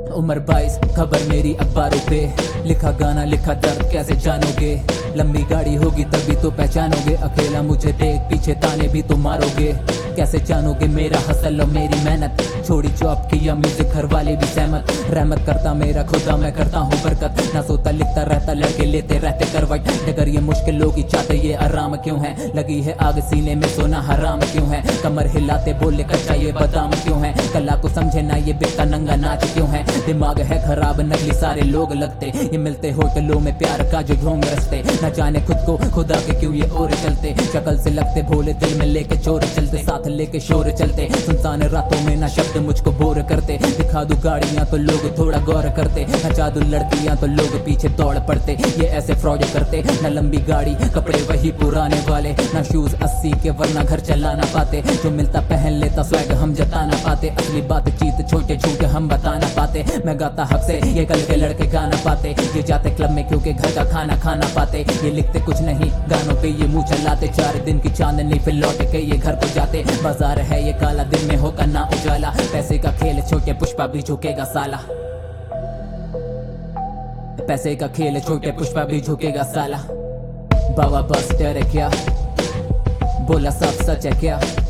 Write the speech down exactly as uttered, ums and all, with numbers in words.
उम्र बाईस, खबर मेरी अखबारों पे, लिखा गाना लिखा दर्द कैसे जानोगे। लंबी गाड़ी होगी तभी तो पहचानोगे, अकेला मुझे देख पीछे ताने भी तो मारोगे। कैसे जानोगे मेरा हसल और मेरी मेहनत, छोड़ी जॉब किया म्यूजिक घर वाले भी सहमत। रहमत करता मेरा खुदा मैं करता हूँ बरकत, ना सोता लिखता रहता लड़के लेते रहते करवट। अगर ये मुश्किल लोग ही चाहते ये आराम क्यों है, लगी है आग सीने में सोना हराम क्यों है। कमर हिलाते बोले कच्चा ये बादाम क्यों है, कला को समझे ना ये बिकता नंगा नाच क्यों है। दिमाग है खराब नकली सारे लोग लगते, ये मिलते होटलों में प्यार का जो ढोंग रस्ते। न जाने खुद को खुदा के क्यों ये और चलते, शक्ल से लगते भोले दिल में लेके चोर चलते, साथ लेके शोर चलते। सुनसान रातों में ना शब्द मुझको बोर करते, दिखा दूं गाड़ियां तो लोग थोड़ा गौर करते, नचा दूं लड़कियां तो लोग पीछे दौड़ पड़ते। ये ऐसे फ्रॉड करते, न लंबी गाड़ी कपड़े वही पुराने वाले, ना शूज अस्सी के वरना घर चला ना पाते। जो मिलता पहन लेता स्वैग हम जता ना पाते, असली बातचीत छोटे छोटे हम बता ना पाते। मैं गाता हक से ये कल के लड़के गा ना पाते, ये जाते क्लब में क्योंकि घर का खाना खाना पाते। ये लिखते कुछ नहीं गानों पे ये मुंह चलाते, चार दिन की चांदनी फिर लौट के ये घर को जाते। बाजार है ये काला दिन में होगा ना उजाला, पैसे का खेल छोटे पुष्पा भी झुकेगा साला। पैसे का खेल छोटे पुष्पा भी झुकेगा साला। बाबा बस डरे क्या, बोला सब सच है क्या।